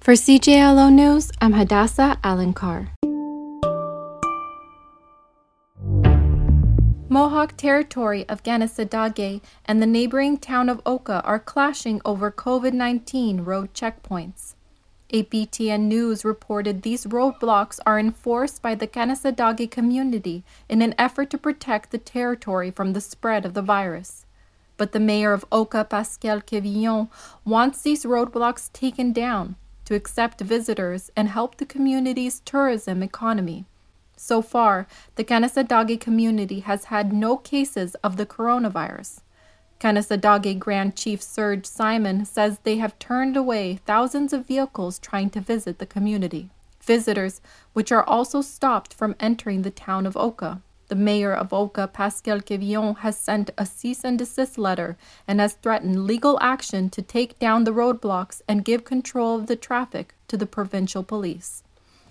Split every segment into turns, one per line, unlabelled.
For CJLO News, I'm Hadassah Alankar. Mohawk territory of Kanesatake and the neighboring town of Oka are clashing over COVID-19 road checkpoints. APTN News reported these roadblocks are enforced by the Kanesatake community in an effort to protect the territory from the spread of the virus. But the mayor of Oka, Pascal Quevillon, wants these roadblocks taken down to accept visitors and help the community's tourism economy. So far, the Kanesatake community has had no cases of the coronavirus. Kanesatake Grand Chief Serge Simon says they have turned away thousands of vehicles trying to visit the community. Visitors, which are also stopped from entering the town of Oka. The mayor of Oka, Pascal Quevillon, has sent a cease and desist letter and has threatened legal action to take down the roadblocks and give control of the traffic to the provincial police.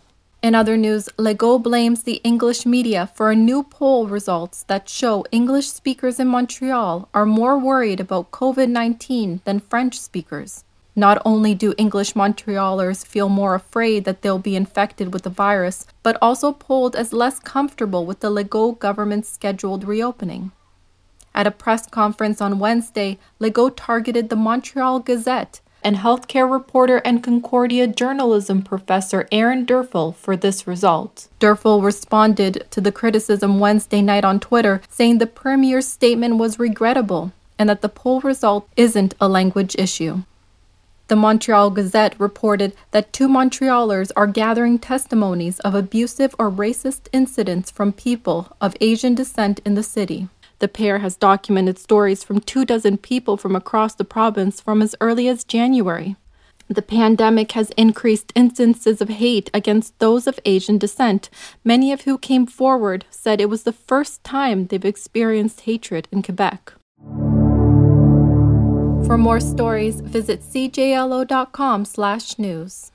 In other news, Legault blames the English media for a new poll results that show English speakers in Montreal are more worried about COVID-19 than French speakers. Not only do English Montrealers feel more afraid that they'll be infected with the virus, but also polled as less comfortable with the Legault government's scheduled reopening. At a press conference on Wednesday, Legault targeted the Montreal Gazette and healthcare reporter and Concordia journalism professor Aaron Durfel for this result. Durfel responded to the criticism Wednesday night on Twitter, saying the premier's statement was regrettable and that the poll result isn't a language issue. The Montreal Gazette reported that 2 Montrealers are gathering testimonies of abusive or racist incidents from people of Asian descent in the city. The pair has documented stories from 24 people from across the province from as early as January. The pandemic has increased instances of hate against those of Asian descent, many of who came forward said it was the first time they've experienced hatred in Quebec. For more stories, visit cjlo.com/news.